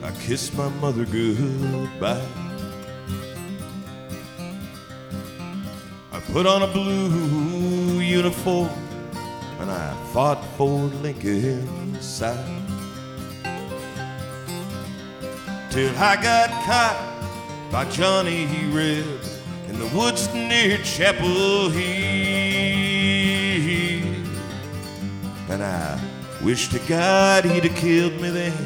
I kissed my mother goodbye. I put on a blue uniform and I fought for Lincoln's side, till I got caught by Johnny Reb in the woods near Chapel Hill. And I wish to God he'd have killed me then,